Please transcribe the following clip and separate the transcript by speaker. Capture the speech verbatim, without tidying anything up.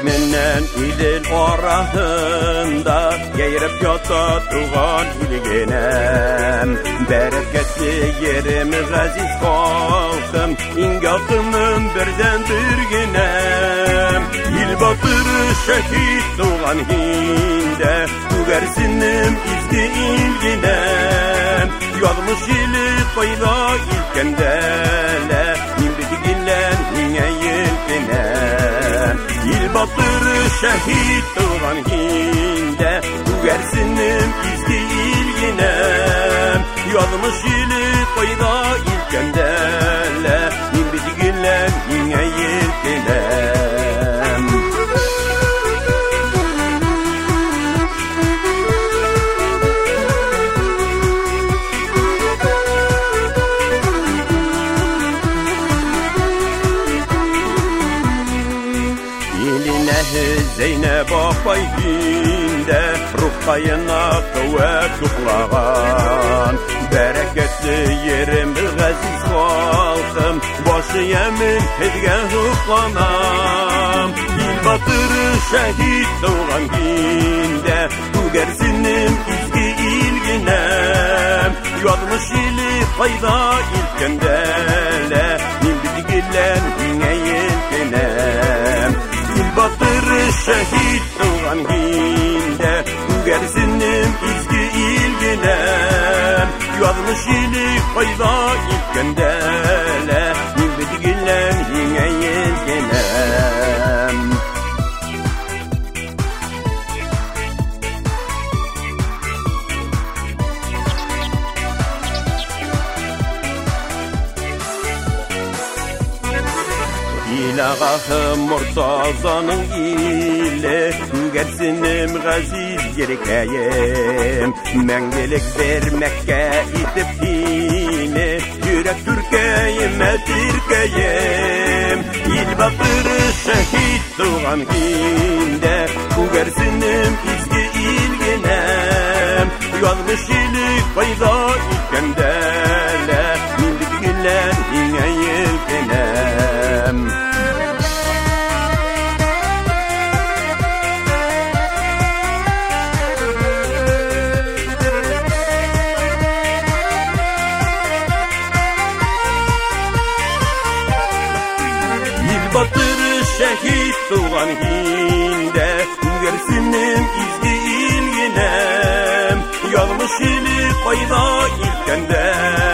Speaker 1: Menen ilin orahında Geyrep yata tuğan ilginem Bereketli yerim gaziz kalkım İngakımın birden birginem İl batırı şehit tuğan hinde Tügersinim izdi ilginem Yazmış ili kayda ilkendele Nimbidi gillen yine ilginem İl batırı şehit tuğan hinde Tügersinim izdi ilginem Yazmış ili kayda ilkendele Nimbidi gillen yine ilginem Zeynep Apaydin'de Ruhkayına kuvvet tuklağan Bereketli yerim gaziz halkım Başı yemin hedge huklanam İl batırı şehit doğan günde Tügersinim izgi ilginem Yazmış ili fayda ilkendele Nimbidi gillen yine ilginem İl batırı şehit doğan hinde Tügersinim izgi ilginem Yazmış ili fayda ilkendele Nimbidi gillen yine ilginem İlagahı Murtaza'nın ile Tügersinim gaziz yerikeyim Mengelik vermekke itip hine Yürek Türkiye'ime Türkiye'm İl batırı şehit doğan hinde Tügersinim izgi ilginem Yazmış ili fayda ilkendele Nimbidi gillen yine ilginem Batırı şehit doğan hinde Tügersinim izgi ilginem Yazmış ili fayda ilkende